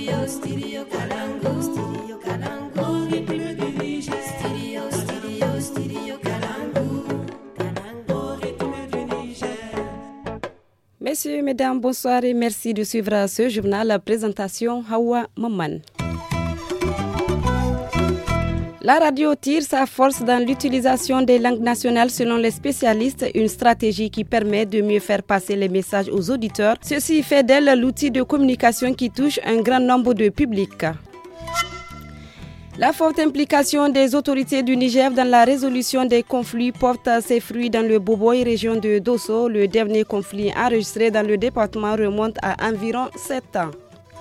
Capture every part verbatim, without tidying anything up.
Stereo, stereo Kalangu, stereo Kalangu, rythme du Niger. Stereo, stereo, stereo Kalangu, Kalangu, rythme du Niger. Messieurs, mesdames, bonsoir et merci de suivre ce journal. La présentation Hawa Maman. La radio tire sa force dans l'utilisation des langues nationales selon les spécialistes, une stratégie qui permet de mieux faire passer les messages aux auditeurs. Ceci fait d'elle l'outil de communication qui touche un grand nombre de publics. La forte implication des autorités du Niger dans la résolution des conflits porte ses fruits dans le Boboy, région de Dosso. Le dernier conflit enregistré dans le département remonte à environ sept ans.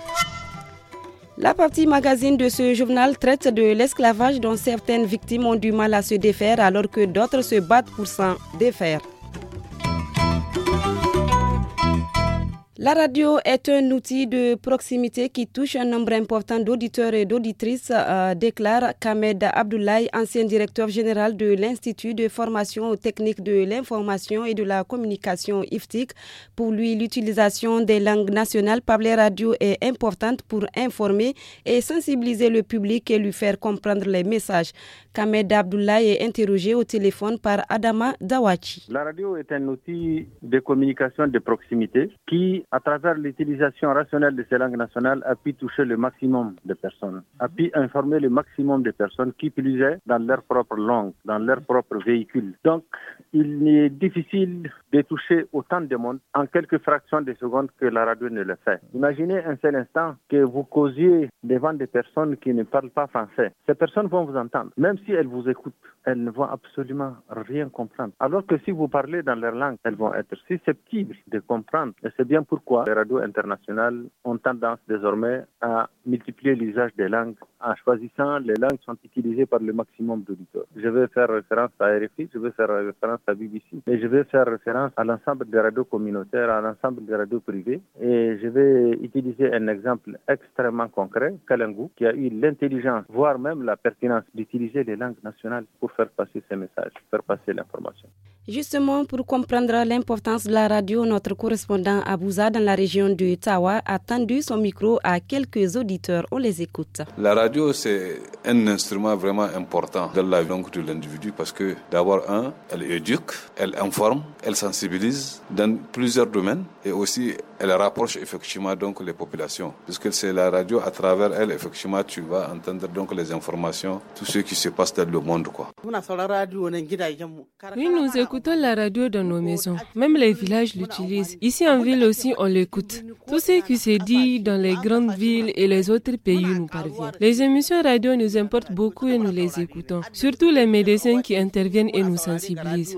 La partie magazine de ce journal traite de l'esclavage dont certaines victimes ont du mal à se défaire alors que d'autres se battent pour s'en défaire. La radio est un outil de proximité qui touche un nombre important d'auditeurs et d'auditrices, euh, déclare Kamed Abdoulaye, ancien directeur général de l'Institut de formation aux techniques de l'information et de la communication I F T I C. Pour lui, l'utilisation des langues nationales par les radios est importante pour informer et sensibiliser le public et lui faire comprendre les messages. Kamed Abdoulaye est interrogé au téléphone par Adama Dawachi. La radio est un outil de communication de proximité qui, à travers l'utilisation rationnelle de ces langues nationales, a pu toucher le maximum de personnes, a pu informer le maximum de personnes qui plus est dans leur propre langue, dans leur propre véhicule. Donc, il est difficile de toucher autant de monde en quelques fractions de secondes que la radio ne le fait. Imaginez un seul instant que vous causiez devant des personnes qui ne parlent pas français. Ces personnes vont vous entendre. Même si elles vous écoutent, elles ne vont absolument rien comprendre. Alors que si vous parlez dans leur langue, elles vont être susceptibles de comprendre. Et c'est bien pourquoi les radios internationales ont tendance désormais à multiplier l'usage des langues en choisissant les langues qui sont utilisées par le maximum d'auditeurs. Je vais faire référence à R F I, je vais faire référence à B B C, et je vais faire référence à l'ensemble des radios communautaires, à l'ensemble des radios privées. Et je vais utiliser un exemple extrêmement concret, Kalangu, qui a eu l'intelligence, voire même la pertinence d'utiliser les langues nationales pour faire passer ces messages, faire passer l'information. Justement, pour comprendre l'importance de la radio, notre correspondant à Bouza, dans la région de Tawa, a tendu son micro à quelques auditeurs. On les écoute. La radio, c'est un instrument vraiment important dans la vie de l'individu parce que, d'abord, un, elle éduque, elle informe, elle sensibilise dans plusieurs domaines et aussi elle rapproche effectivement donc les populations. Puisque c'est la radio, à travers elle, effectivement, tu vas entendre donc les informations, tout ce qui se passe dans le monde, quoi. Oui, nous écoutons la radio dans nos maisons. Même les villages l'utilisent. Ici en ville aussi, on l'écoute. Tout ce qui se dit dans les grandes villes et les autres pays nous parvient. Les émissions radio nous importent beaucoup et nous les écoutons. Surtout les médecins qui interviennent et nous sensibilisent.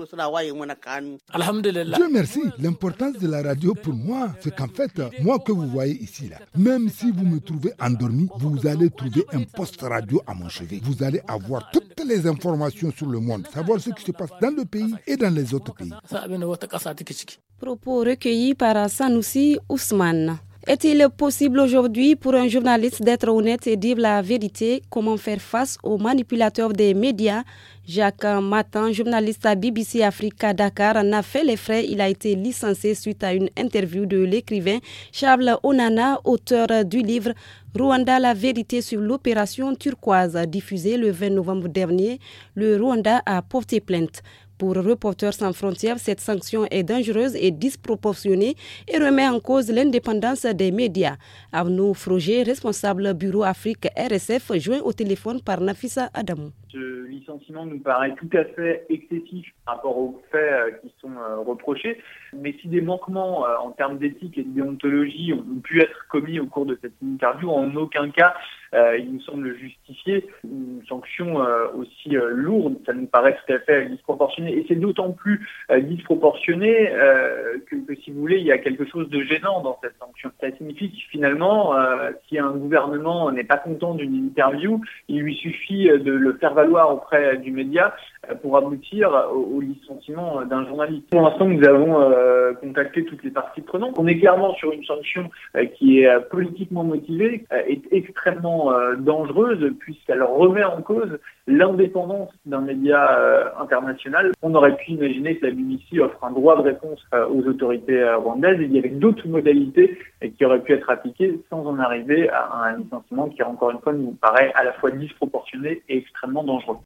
Dieu merci. L'importance de la radio pour moi, c'est qu'en fait, moi que vous voyez ici, là, même si vous me trouvez endormi, vous allez trouver un poste radio à mon chevet. Vous allez avoir toutes les informations sur le monde, savoir ce qui se passe dans le pays et dans les autres pays. Propos recueillis par Sanoussi Ousmane. Est-il possible aujourd'hui pour un journaliste d'être honnête et dire la vérité? Comment faire face aux manipulateurs des médias? Jacques Matan, journaliste à B B C Africa Dakar, en a fait les frais. Il a été licencié suite à une interview de l'écrivain Charles Onana, auteur du livre Rwanda, la vérité sur l'opération turquoise, diffusé le vingt novembre dernier. Le Rwanda a porté plainte. Pour Reporters sans frontières, cette sanction est dangereuse et disproportionnée et remet en cause l'indépendance des médias. Arnaud Froger, responsable bureau Afrique R S F, joint au téléphone par Nafissa Adamou. Ce licenciement nous paraît tout à fait excessif par rapport aux faits qui sont reprochés. Mais si des manquements en termes d'éthique et de déontologie ont pu être commis au cours de cette interview, en aucun cas euh, il nous semble justifier une sanction euh, aussi euh, lourde. Ça nous paraît tout à fait disproportionné. Et c'est d'autant plus euh, disproportionné euh, que, que, si vous voulez, il y a quelque chose de gênant dans cette sanction. Ça signifie que finalement, euh, si un gouvernement n'est pas content d'une interview, il lui suffit de le faire valoir auprès du média pour aboutir au, au licenciement d'un journaliste. Pour l'instant, nous avons euh, contacté toutes les parties prenantes. On est clairement sur une sanction euh, qui est euh, politiquement motivée, euh, est extrêmement euh, dangereuse puisqu'elle remet en cause l'indépendance d'un média euh, international. On aurait pu imaginer que la B B C offre un droit de réponse euh, aux autorités euh, rwandaises. Il y avait d'autres modalités et qui auraient pu être appliquées sans en arriver à un licenciement qui, encore une fois, nous paraît à la fois disproportionné et extrêmement dangereux.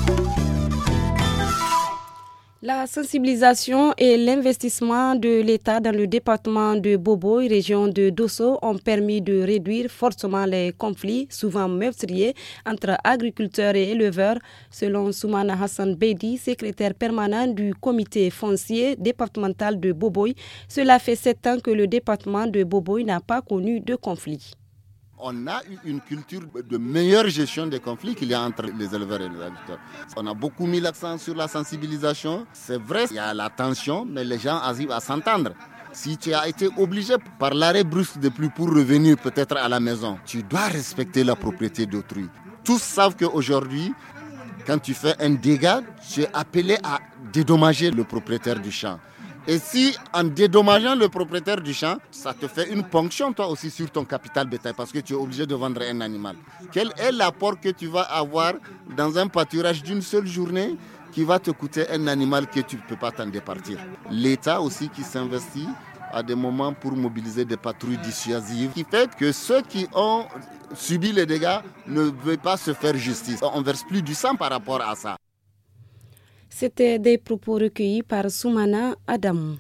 La sensibilisation et l'investissement de l'État dans le département de Boboï, région de Dosso, ont permis de réduire fortement les conflits, souvent meurtriers, entre agriculteurs et éleveurs, selon Soumana Hassan Bedi, secrétaire permanent du comité foncier départemental de Boboï. Cela fait sept ans que le département de Boboï n'a pas connu de conflit. On a eu une culture de meilleure gestion des conflits qu'il y a entre les éleveurs et les agriculteurs. On a beaucoup mis l'accent sur la sensibilisation. C'est vrai, il y a la tension, mais les gens arrivent à s'entendre. Si tu as été obligé par l'arrêt brusque de pluie pour revenir peut-être à la maison, tu dois respecter la propriété d'autrui. Tous savent qu'aujourd'hui, quand tu fais un dégât, tu es appelé à dédommager le propriétaire du champ. Et si, en dédommageant le propriétaire du champ, ça te fait une ponction, toi aussi, sur ton capital bétail, parce que tu es obligé de vendre un animal. Quel est l'apport que tu vas avoir dans un pâturage d'une seule journée qui va te coûter un animal que tu ne peux pas t'en départir? L'État aussi qui s'investit à des moments pour mobiliser des patrouilles dissuasives, qui fait que ceux qui ont subi les dégâts ne veulent pas se faire justice. On ne verse plus du sang par rapport à ça. C'était des propos recueillis par Soumana Adam.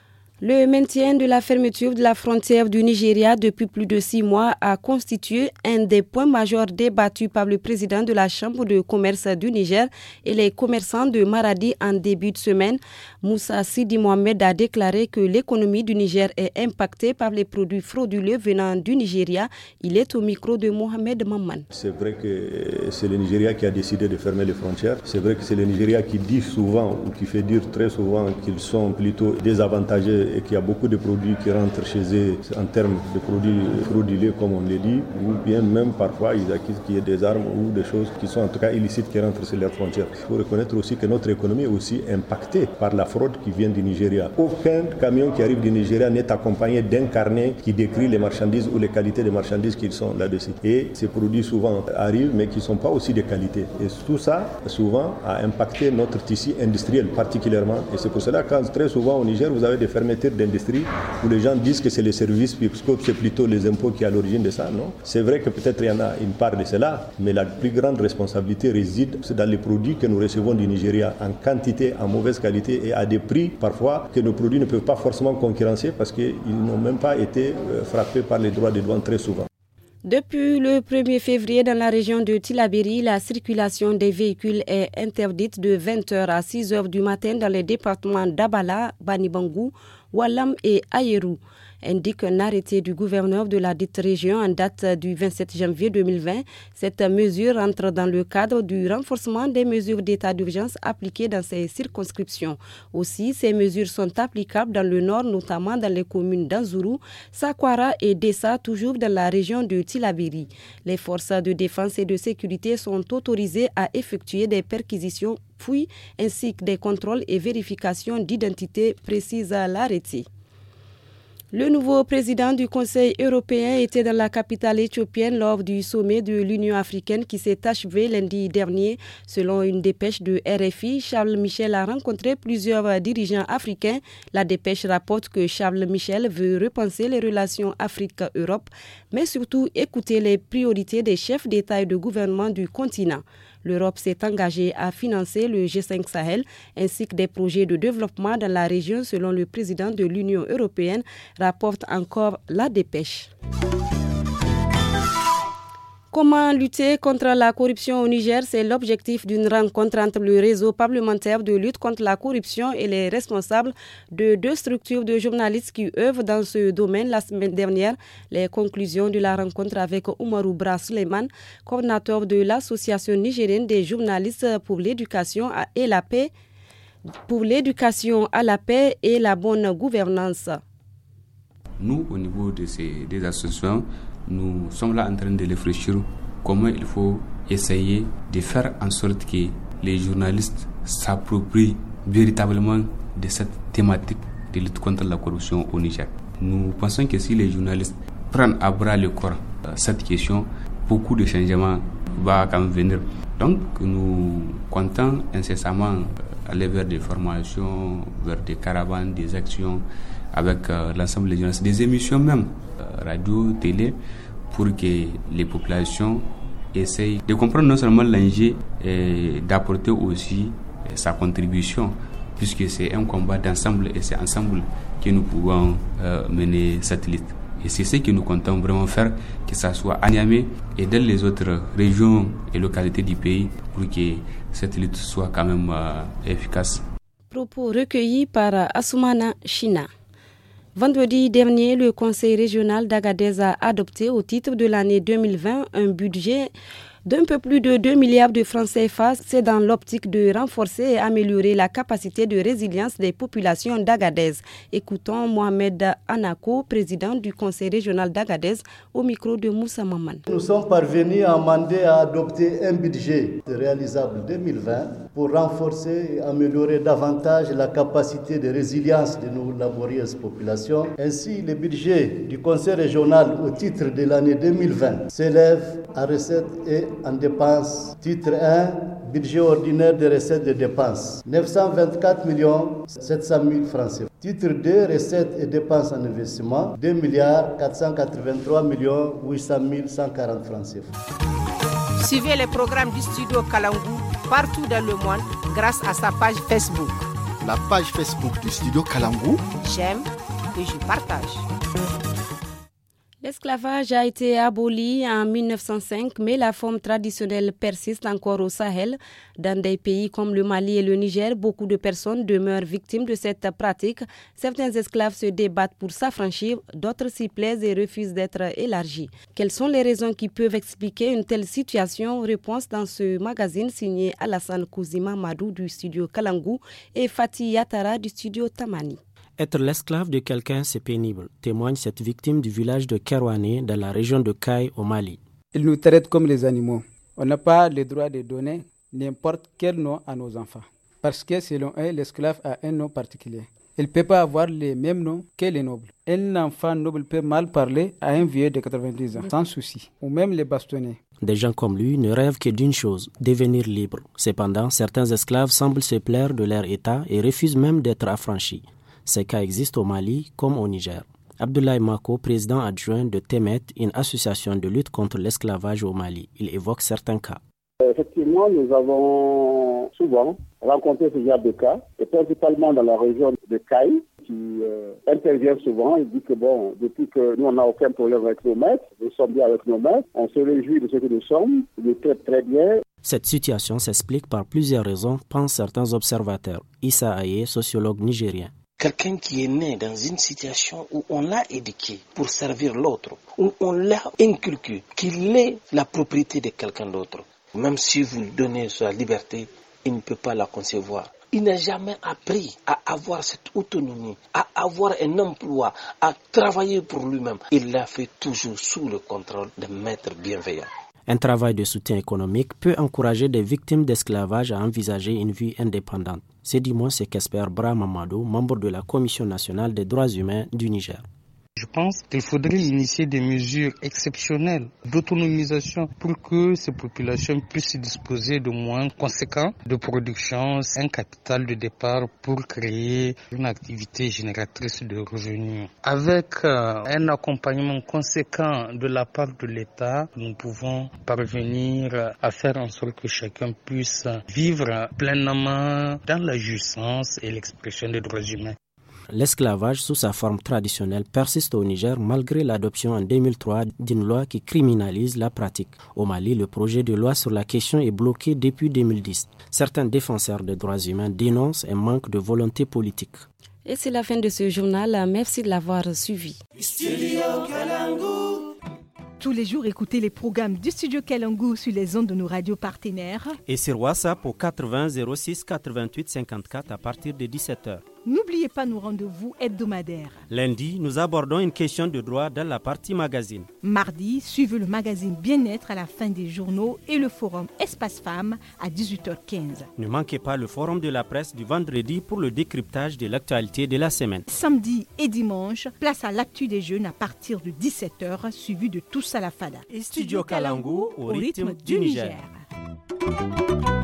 Le maintien de la fermeture de la frontière du Nigeria depuis plus de six mois a constitué un des points majeurs débattus par le président de la Chambre de commerce du Niger et les commerçants de Maradi en début de semaine. Moussa Sidi Mohamed a déclaré que l'économie du Niger est impactée par les produits frauduleux venant du Nigeria. Il est au micro de Mohamed Mamman. C'est vrai que c'est le Nigeria qui a décidé de fermer les frontières. C'est vrai que c'est le Nigeria qui dit souvent, ou qui fait dire très souvent qu'ils sont plutôt désavantagés et qu'il y a beaucoup de produits qui rentrent chez eux en termes de produits frauduleux, comme on le dit, ou bien même parfois ils acquièrent qu'il y ait des armes ou des choses qui sont en tout cas illicites qui rentrent sur leurs frontières. Il faut reconnaître aussi que notre économie est aussi impactée par la fraude qui vient du Nigeria. Aucun camion qui arrive du Nigeria n'est accompagné d'un carnet qui décrit les marchandises ou les qualités des marchandises qui sont là-dessus. Et ces produits souvent arrivent mais qui ne sont pas aussi de qualité. Et tout ça, souvent, a impacté notre tissu industriel particulièrement. Et c'est pour cela que très souvent au Niger, vous avez des fermetures d'industrie où les gens disent que c'est les services, puisque c'est plutôt les impôts qui sont à l'origine de ça. Non, c'est vrai que peut-être il y en a une part de cela, mais la plus grande responsabilité réside dans les produits que nous recevons du Nigeria en quantité, en mauvaise qualité et à des prix parfois que nos produits ne peuvent pas forcément concurrencer parce qu'ils n'ont même pas été frappés par les droits de douane très souvent. Depuis le premier février, dans la région de Tillabéri, la circulation des véhicules est interdite de vingt heures à six heures du matin dans les départements d'Abala, Banibangou, Walam et Ayerou, indique un arrêté du gouverneur de la dite région en date du vingt-sept janvier deux mille vingt. Cette mesure entre dans le cadre du renforcement des mesures d'état d'urgence appliquées dans ces circonscriptions. Aussi, ces mesures sont applicables dans le nord, notamment dans les communes d'Anzourou, Sakwara et Dessa, toujours dans la région de Tillabéri. Les forces de défense et de sécurité sont autorisées à effectuer des perquisitions, fouilles ainsi que des contrôles et vérifications d'identité, précise l'arrêté. Le nouveau président du Conseil européen était dans la capitale éthiopienne lors du sommet de l'Union africaine qui s'est achevé lundi dernier. Selon une dépêche de R F I, Charles Michel a rencontré plusieurs dirigeants africains. La dépêche rapporte que Charles Michel veut repenser les relations Afrique-Europe, mais surtout écouter les priorités des chefs d'État et de gouvernement du continent. L'Europe s'est engagée à financer le G cinq Sahel ainsi que des projets de développement dans la région selon le président de l'Union européenne, rapporte encore la dépêche. Comment lutter contre la corruption au Niger? C'est l'objectif d'une rencontre entre le réseau parlementaire de lutte contre la corruption et les responsables de deux structures de journalistes qui œuvrent dans ce domaine la semaine dernière. Les conclusions de la rencontre avec Oumarou Bra Suleiman, coordinateur de l'Association nigérienne des journalistes pour l'éducation et la paix, pour l'éducation à la paix et la bonne gouvernance. Nous, au niveau de ces deux associations, nous sommes là en train de réfléchir comment il faut essayer de faire en sorte que les journalistes s'approprient véritablement de cette thématique de lutte contre la corruption au Niger. Nous pensons que si les journalistes prennent à bras le corps cette question, beaucoup de changements vont quand même venir. Donc nous comptons incessamment aller vers des formations, vers des caravanes, des actions avec euh, l'ensemble des journalistes, des émissions même, euh, radio, télé, pour que les populations essayent de comprendre non seulement l'enjeu et d'apporter aussi euh, sa contribution, puisque c'est un combat d'ensemble et c'est ensemble que nous pouvons euh, mener cette lutte. Et c'est ce que nous comptons vraiment faire, que ça soit à Niamey et dans les autres régions et localités du pays, pour que cette lutte soit quand même euh, efficace. Propos recueillis par Assoumana China. Vendredi dernier, le Conseil régional d'Agadez a adopté au titre de l'année deux mille vingt un budget d'un peu plus de deux milliards de francs C F A. C'est dans l'optique de renforcer et améliorer la capacité de résilience des populations d'Agadez. Écoutons Mohamed Anako, président du Conseil régional d'Agadez, au micro de Moussa Maman. Nous sommes parvenus à amender à adopter un budget réalisable deux mille vingt pour renforcer et améliorer davantage la capacité de résilience de nos laborieuses populations. Ainsi, le budget du Conseil régional au titre de l'année deux mille vingt s'élève à recettes et en dépenses. Titre un, budget ordinaire de recettes et de dépenses, neuf cent vingt-quatre millions sept cent mille francs C F A. Titre deux, recettes et dépenses en investissement, deux milliards quatre cent quatre-vingt-trois millions huit cent mille cent quarante francs C F A. Suivez les programmes du studio Kalangu partout dans le monde grâce à sa page Facebook. La page Facebook du studio Kalangu. J'aime et je partage. L'esclavage a été aboli en mille neuf cent cinq, mais la forme traditionnelle persiste encore au Sahel. Dans des pays comme le Mali et le Niger, beaucoup de personnes demeurent victimes de cette pratique. Certains esclaves se débattent pour s'affranchir, d'autres s'y plaisent et refusent d'être élargis. Quelles sont les raisons qui peuvent expliquer une telle situation? Réponse dans ce magazine signé Alassane Kouzima Madou du studio Kalangu et Fatih Yatara du studio Tamani. Être l'esclave de quelqu'un, c'est pénible, témoigne cette victime du village de Kerouané dans la région de Kaï au Mali. Ils nous traitent comme des animaux. On n'a pas le droit de donner n'importe quel nom à nos enfants. Parce que selon eux, l'esclave a un nom particulier. Il ne peut pas avoir les mêmes noms que les nobles. Un enfant noble peut mal parler à un vieux de quatre-vingt-dix ans, sans souci, ou même les bastonner. Des gens comme lui ne rêvent que d'une chose, devenir libres. Cependant, certains esclaves semblent se plaire de leur état et refusent même d'être affranchis. Ces cas existent au Mali comme au Niger. Abdoulaye Mako, président adjoint de Temet, une association de lutte contre l'esclavage au Mali. Il évoque certains cas. Effectivement, nous avons souvent rencontré ce genre de cas, et principalement dans la région de Kaï, qui euh, intervient souvent. Il dit que bon, depuis que nous on n'a aucun problème avec nos maîtres, nous sommes bien avec nos maîtres, on se réjouit de ce que nous sommes, ils nous traitent très bien. Cette situation s'explique par plusieurs raisons, pensent certains observateurs. Issa Aye, sociologue nigérien. Quelqu'un qui est né dans une situation où on l'a éduqué pour servir l'autre, où on l'a inculqué qu'il est la propriété de quelqu'un d'autre. Même si vous lui donnez sa liberté, il ne peut pas la concevoir. Il n'a jamais appris à avoir cette autonomie, à avoir un emploi, à travailler pour lui-même. Il l'a fait toujours sous le contrôle d'un maître bienveillant. Un travail de soutien économique peut encourager des victimes d'esclavage à envisager une vie indépendante. C'est du moins ce qu'espère Bra Mamadou, membre de la Commission nationale des droits humains du Niger. Je pense qu'il faudrait initier des mesures exceptionnelles d'autonomisation pour que ces populations puissent disposer de moyens conséquents de production, un capital de départ pour créer une activité génératrice de revenus. Avec euh, un accompagnement conséquent de la part de l'État, nous pouvons parvenir à faire en sorte que chacun puisse vivre pleinement dans la jouissance et l'expression des droits humains. L'esclavage sous sa forme traditionnelle persiste au Niger malgré l'adoption en deux mille trois d'une loi qui criminalise la pratique. Au Mali, le projet de loi sur la question est bloqué depuis deux mille dix. Certains défenseurs des droits humains dénoncent un manque de volonté politique. Et c'est la fin de ce journal. Merci de l'avoir suivi. Tous les jours, écoutez les programmes du Studio Kalangu sur les ondes de nos radios partenaires. Et sur WhatsApp au quatre-vingts zéro six quatre-vingt-huit cinquante-quatre à partir de dix-sept heures. N'oubliez pas nos rendez-vous hebdomadaires. Lundi, nous abordons une question de droit dans la partie magazine. Mardi, suivez le magazine Bien-être à la fin des journaux et le forum Espace Femmes à dix-huit heures quinze. Ne manquez pas le forum de la presse du vendredi pour le décryptage de l'actualité de la semaine. Samedi et dimanche, place à l'actu des jeunes à partir de dix-sept heures, suivi de Tous à la Fada. Et Studio Kalangu au rythme du Niger. Studio